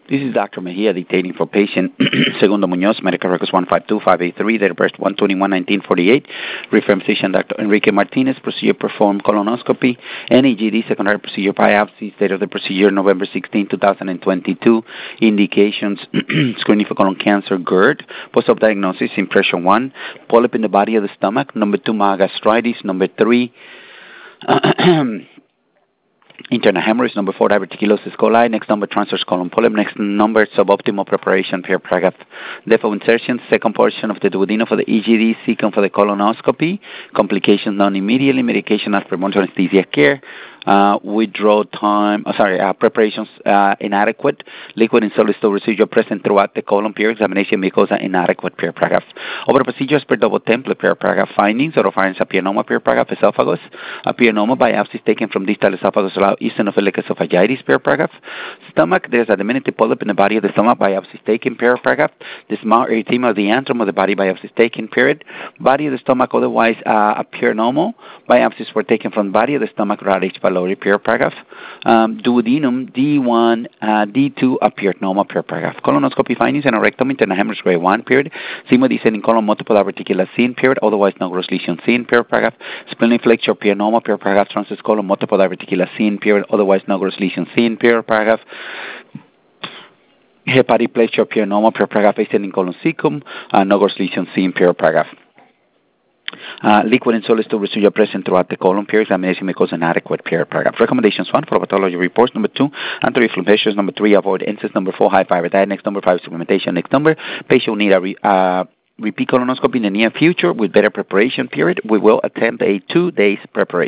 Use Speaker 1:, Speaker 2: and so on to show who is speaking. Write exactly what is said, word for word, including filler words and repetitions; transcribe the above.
Speaker 1: This is Doctor Mejia dictating for patient Segundo Munoz, medical records one five two five eight three, date of birth one twenty-one nineteen forty-eight. Reference physician Doctor Enrique Martinez, procedure performed colonoscopy, N E G D, secondary procedure biopsy, date of the procedure November sixteenth, twenty twenty-two. Indications, screening for colon cancer, GERD, post-op diagnosis, impression one, polyp in the body of the stomach, number two, mild gastritis, number three, internal hemorrhage, number four, diverticulosis coli, next number, transverse colon polyp, next number, suboptimal preparation, per paragraph, depth of insertion, second portion of the duodenum for the E G D, second for the colonoscopy, complications known immediately, medication as premonitory anesthesia care, uh, withdrawal time, oh, sorry, uh, preparations uh, inadequate, liquid and solid stool residual present throughout the colon, peer examination, mucosa inadequate, per paragraph. Over procedures per double template, per paragraph, findings, oropharynx apianoma, per paragraph, esophagus, apianoma, biopsies taken from distal esophagus, allow eosinophilic esophagitis, per paragraph, stomach, there's a diminutive polyp in the body of the stomach, biopsies taken, per paragraph, the small erythema of the antrum of the body, biopsies taken, period, body of the stomach otherwise uh, appear normal, biopsies were taken from the body of the stomach, Rh. pylori, per paragraph, um, duodenum, D one, uh, D two appeared normal, per paragraph, colonoscopy findings, and a rectum, internal hemorrhage grade one, period, sigma descending colon, multiple diverticular seen, period, otherwise no gross lesion seen, per paragraph, splenic flexure, appear normal, per paragraph, transverse colon, multiple diverticular seen, period, otherwise no gross lesion seen, per paragraph, hepatic pleasure, appear normal, per paragraph, ascending colon cecum, uh, no gross lesion seen, per paragraph. Uh, liquid and solid stool residual present throughout the colon, peer examination mucosa inadequate, per paragraph. Recommendations: one, for pathology reports. Number two, anti-inflammations. Number three, avoid N SAIDs. Number four, high fiber diet. Next number five, supplementation. Next number, patient will need a re, uh, repeat colonoscopy in the near future with better preparation period. We will attempt a two days preparation.